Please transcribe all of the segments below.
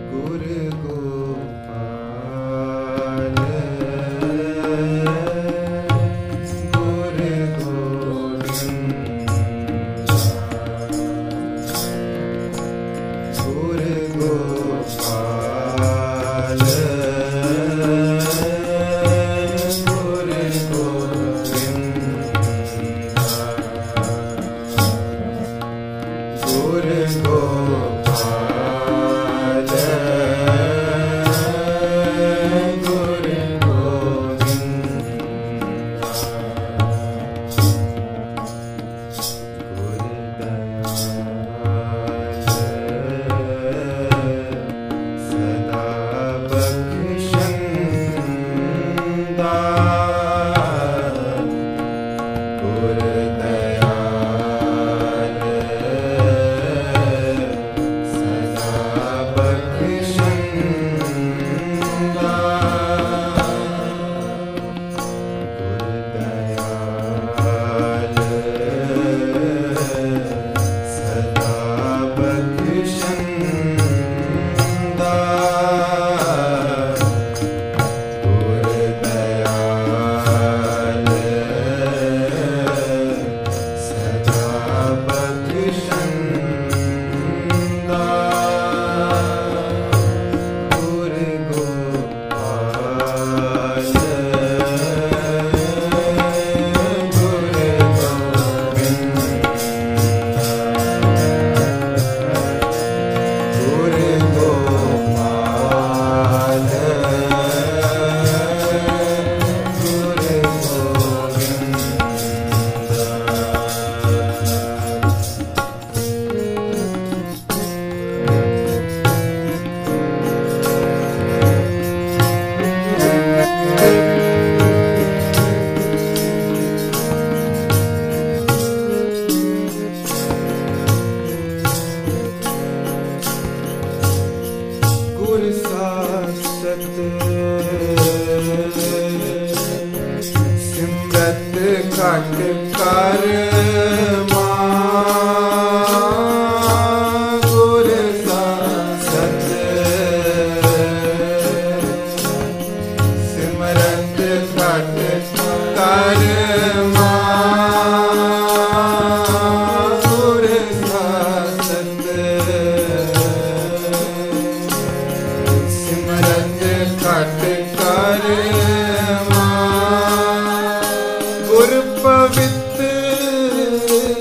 गुर पवित्र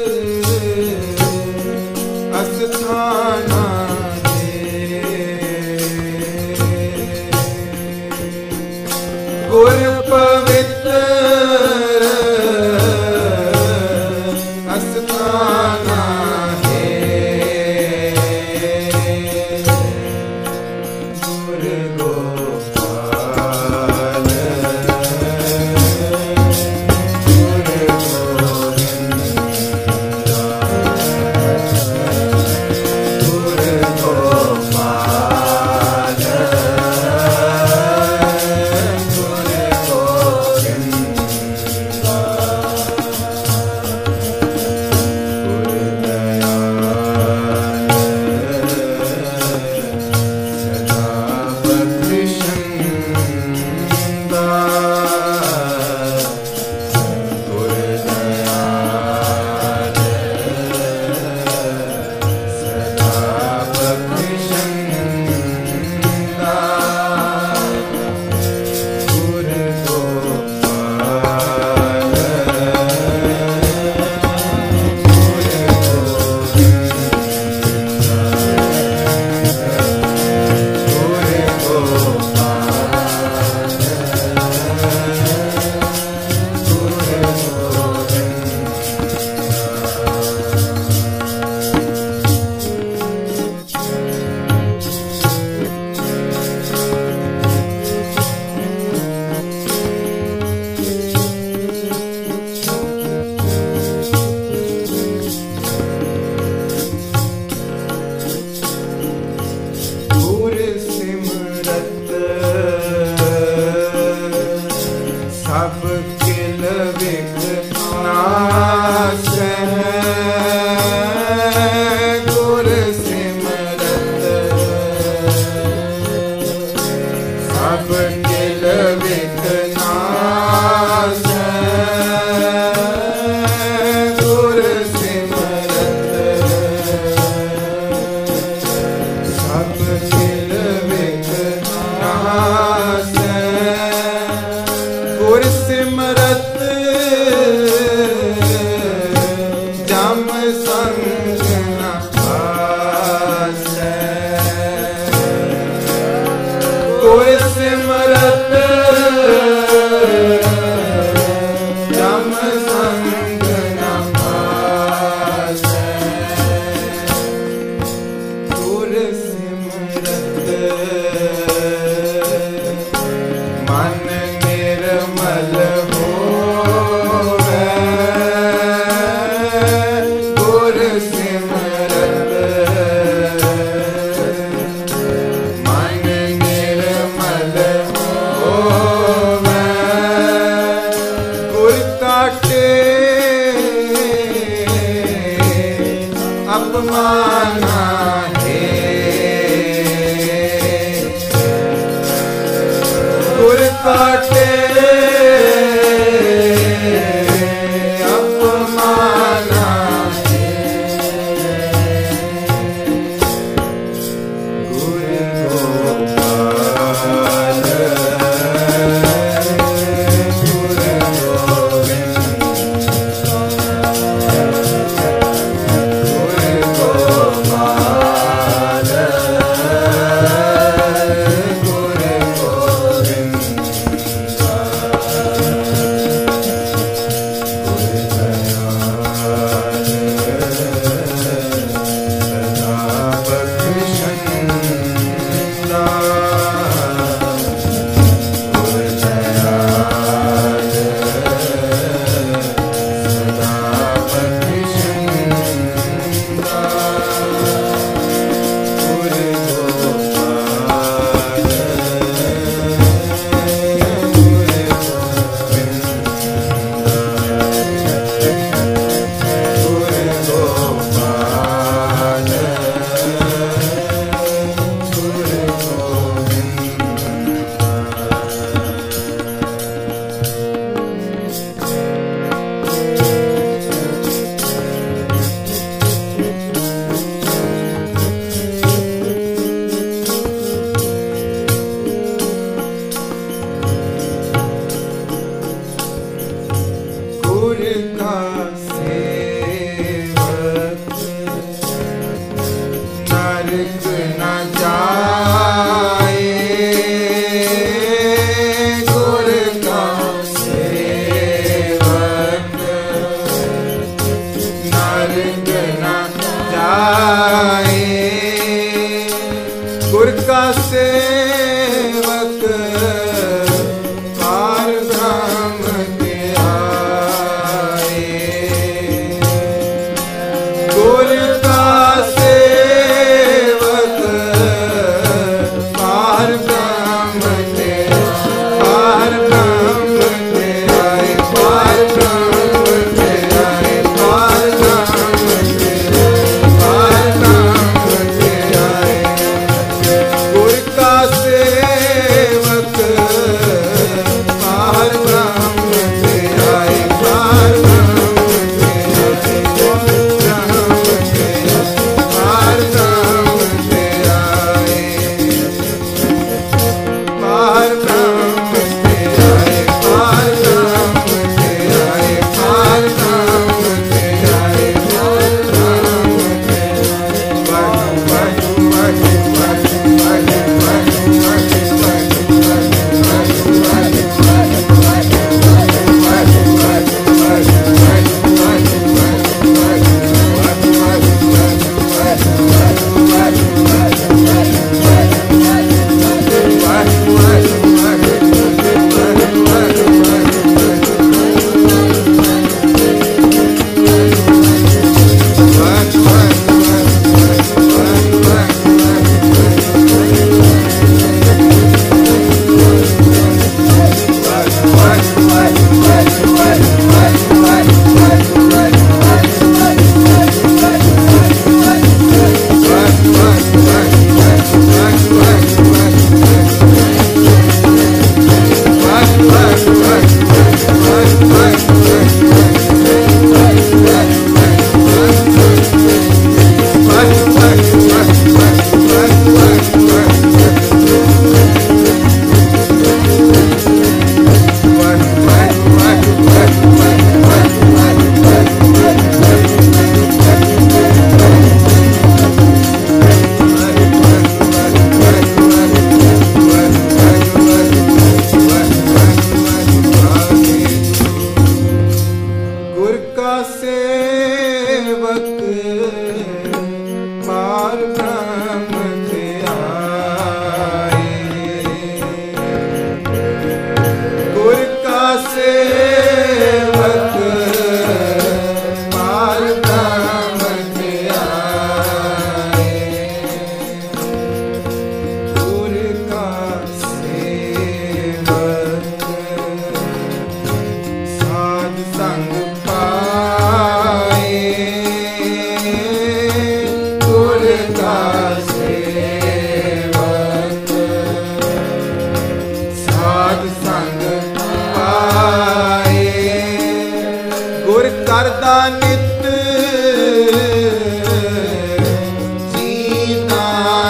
का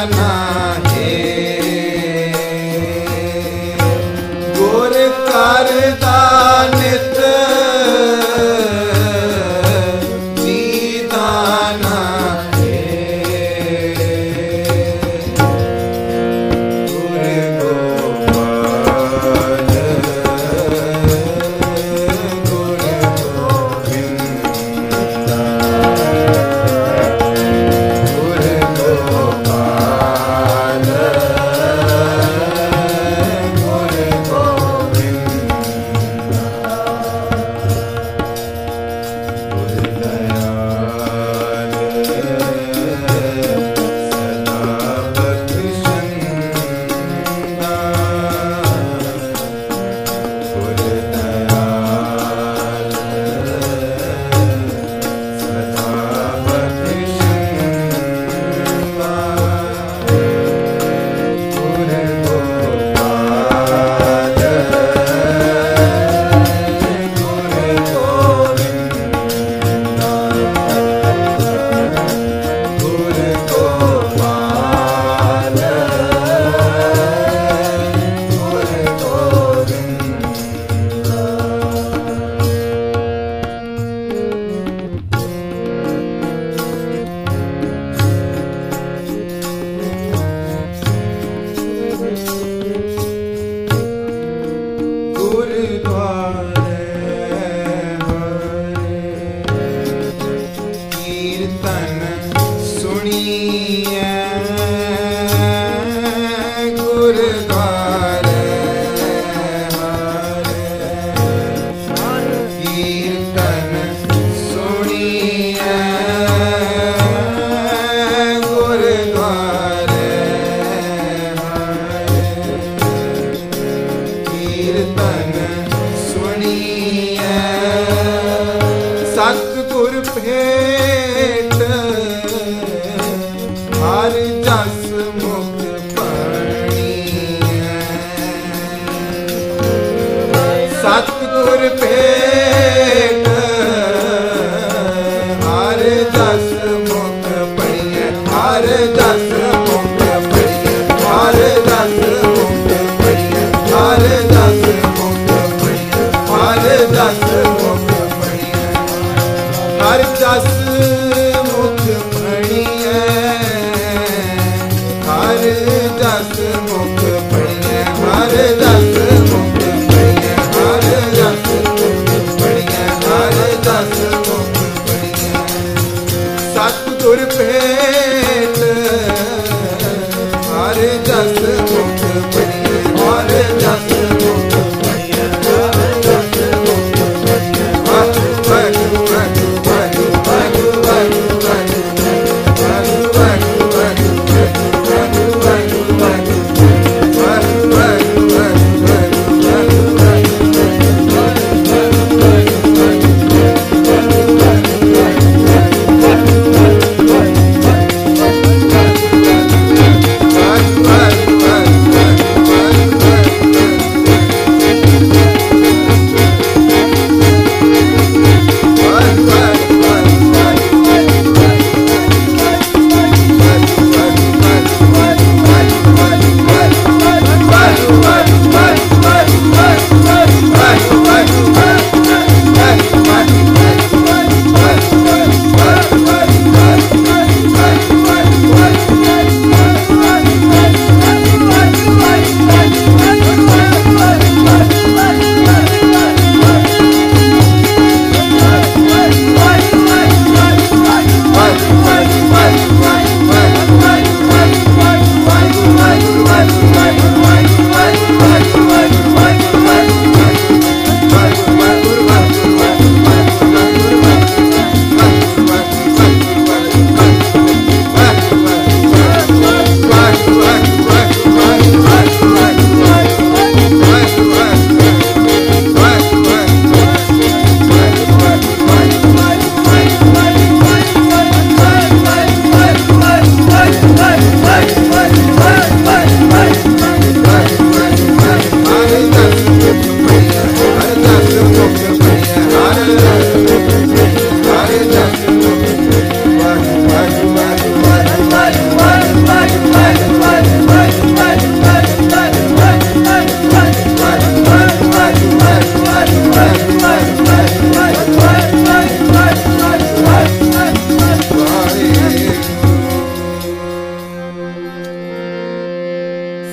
Bye.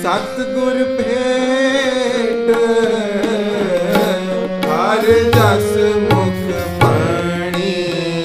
सतगुर भेंट हर जस मुख पाणी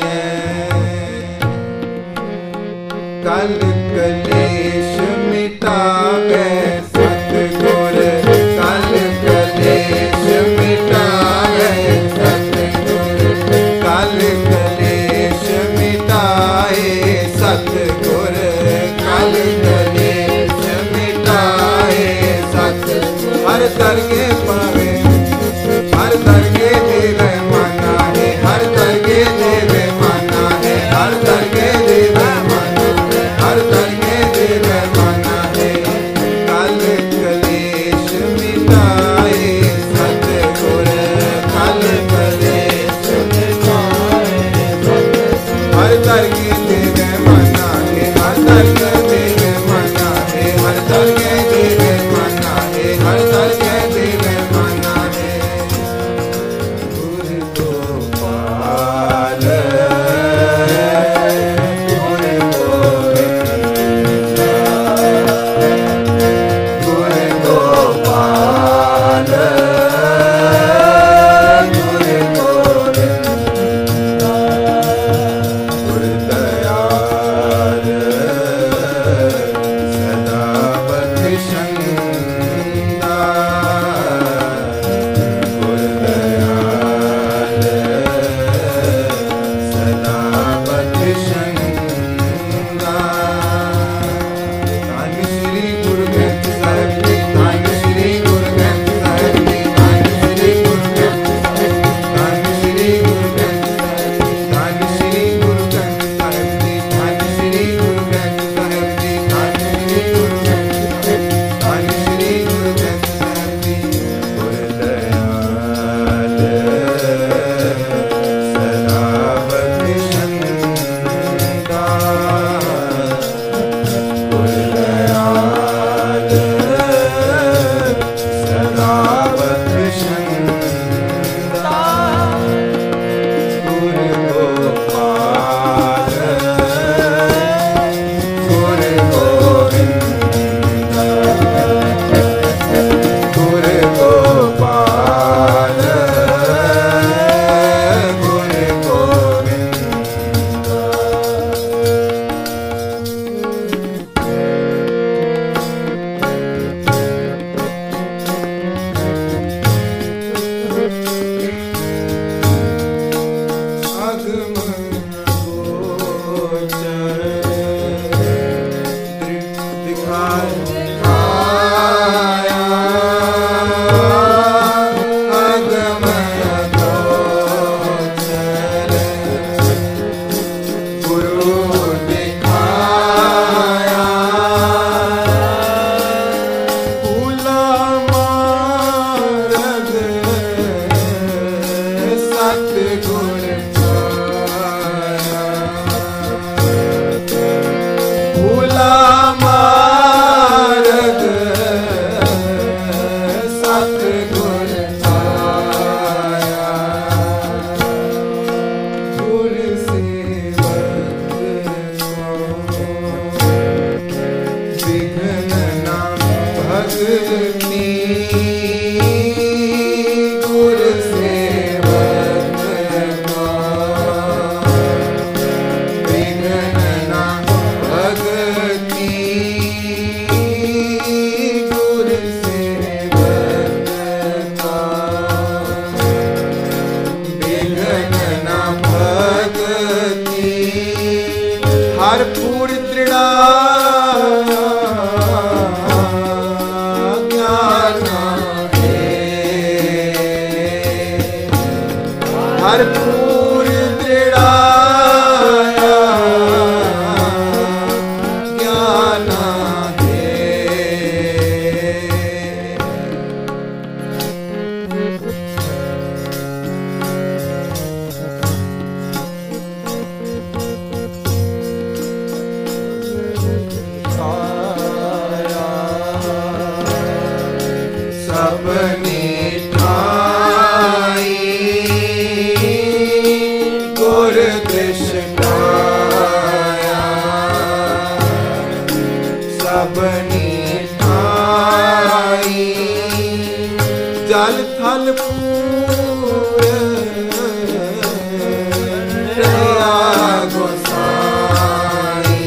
कल कलेश मिटावे सतगुर कल कलेश मिटावे सतगुर कल कलेश मिटाए सतगुर कल कलेश मिटाए सतगुर हर दरगे पावे हर दरगे देवे माना है हर दरगे देवे माना है हर दरगे देवे माना है हर दरगे देवे माना है कल कलेश मिटाए सतगुर कल कलेश मिटाए हर दरगे देवे माना है हर दरगे देवे माना है हर दरगे देवे माना है हर दरगे देवे माना है गुरु गोपाल गुरु गोविंद गुरु गोपाल गुरु गोविंद गुरु दयाल सदा बख्शंदा गुरु दयाल सदा बख्शंदा धन श्री गुरु ग्रंथ साहिब जी धन श्री गुरु ग्रंथ साहिब जी धन श्री गुरु ग्रंथ धन श्री गुरु ग्रंथ साहिब जी धन श्री गुरु ग्रंथ साहिब जी धन श्री गुरु ग्रंथ साहिब जी धन श्री गुरु ग्रंथ साहिब धन श्री गुरु ग्रंथ साहिब जी गुरु दयाल सदा बख्शंदा गुरु दयाल सदा बख्शंदा गुरु गोपाल गुरु गोविंद गुरु गोपाल गुरु गोविंद अगम गोचर दिखाया अगम गोचर गुरु दिखाया फूला मार्ग सतगुर पाया फूला मार्ग सतगुर पाया गुर सेवक को विघ्न न भगनी गुर सेवक को विघ्न न भगनी गुर सेवक को विघ्न न भगनी हरपुर दृढ़ा ज्ञान है हरपुर दृढ़ा ज्ञान है सबने ठाई गुर दृष्टाया सबने ठाई गोसाई जल थल पूरे रहा गोसाई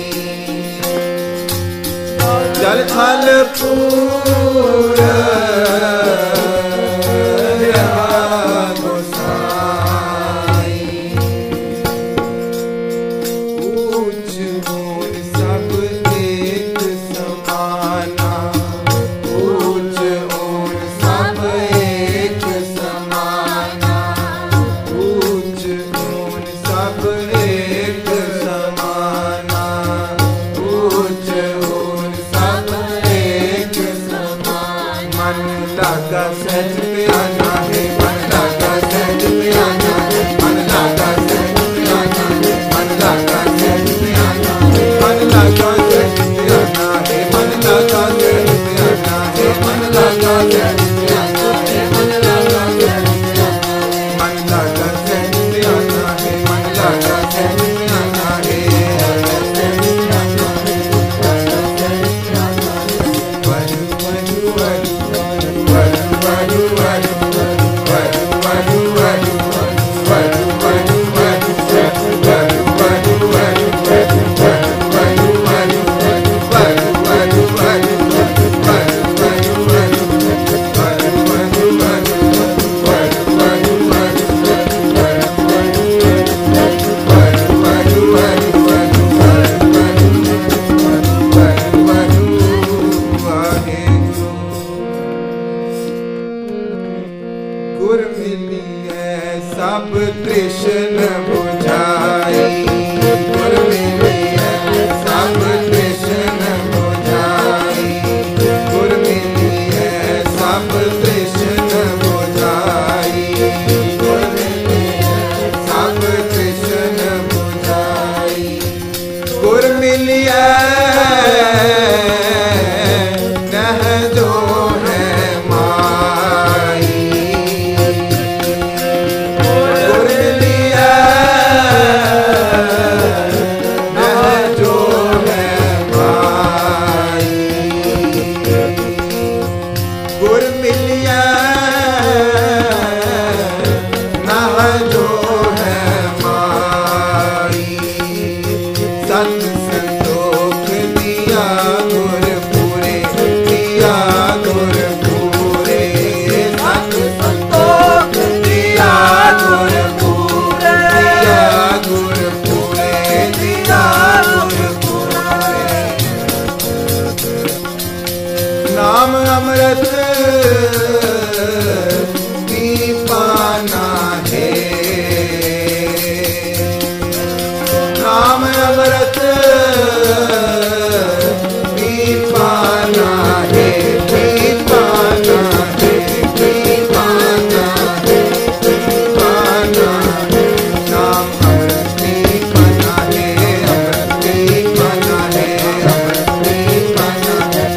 जल थल पूरे सब कृष्ण बुझाई गुर मिलिए सब कृष्ण बुझाई गुर मिलिए सब कृष्ण बुझाई गुर मिलिए सब कृष्ण बुझाई गुर मिलिए नह जो है माई नाम अमृत दीपाना है नाम अमृत दीपाना है दीपाना है दीपाना है दीपाना है नाम अमृत दीपाना है अमृत दीपाना है अमृत दीपाना है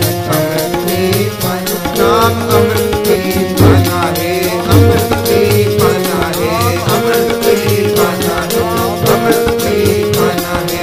नाम अमृत दीपाना है अमृत दीपाना है अमृत दीपाना है अमृत दीपाना है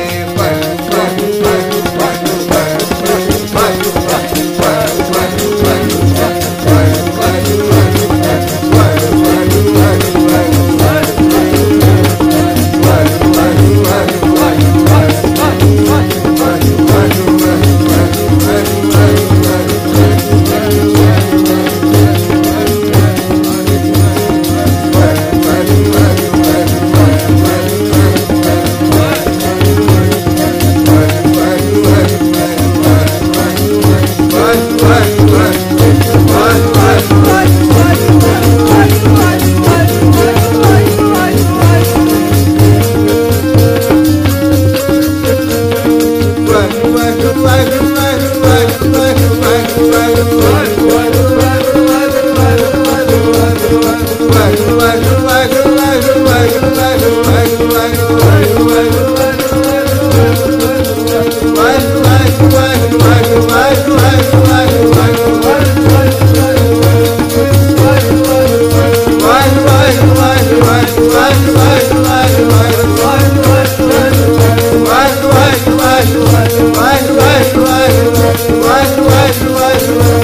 Vai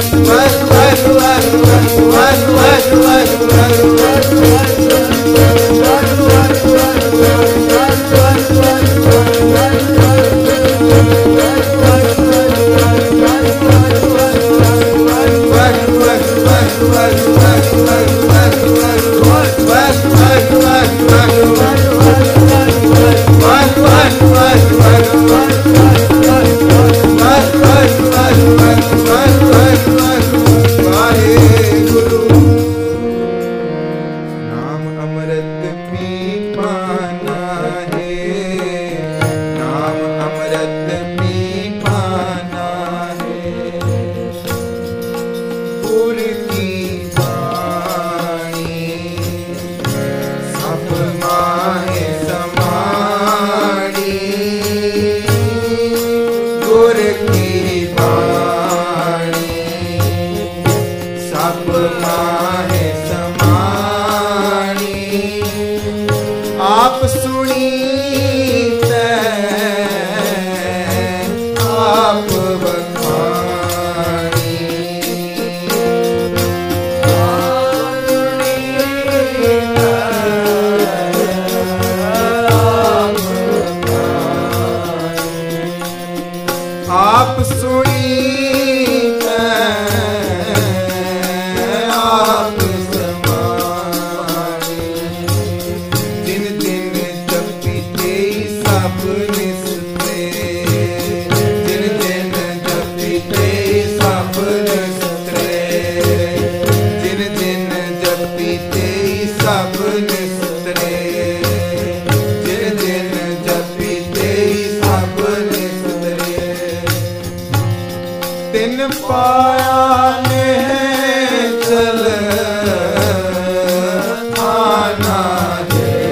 आप समाए। जिन दिन जपीते सब निस्ते, जिन दिन जपीते सब निस्ते, जिन दिन जपीते सब निस्ते, जिन दिन जपीते सब निस्ते। तिन पाया ने चल आना है,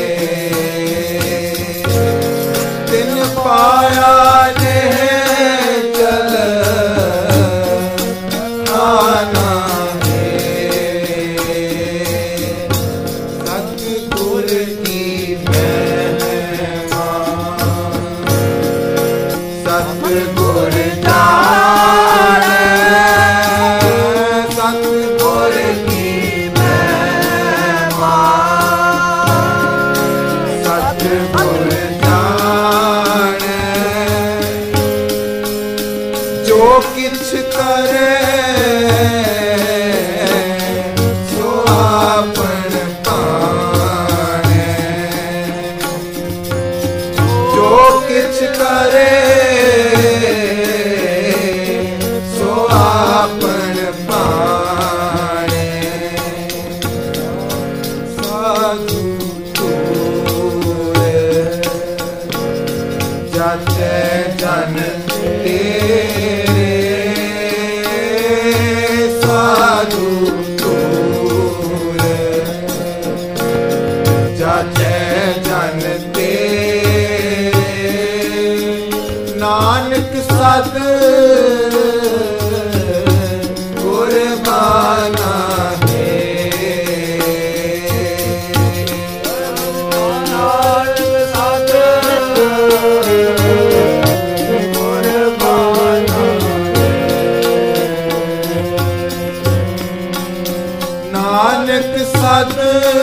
तिन पाया ने चल आना है। सतगुर की महिमा सतगुर जाने, सतगुर की महिमा सतगुर जाने। जो किछ करे सो आपन पाने, जो किछ करे सो आपन पाने। साधु तोरे जाते जन तेरे, साधु तोरे जाते जन तेरे। नानक सद कुर्बाना है, नानक सद कुर्बाना है। नानक सद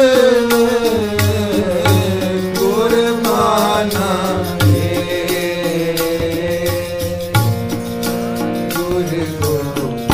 कुर्बाना है। गुर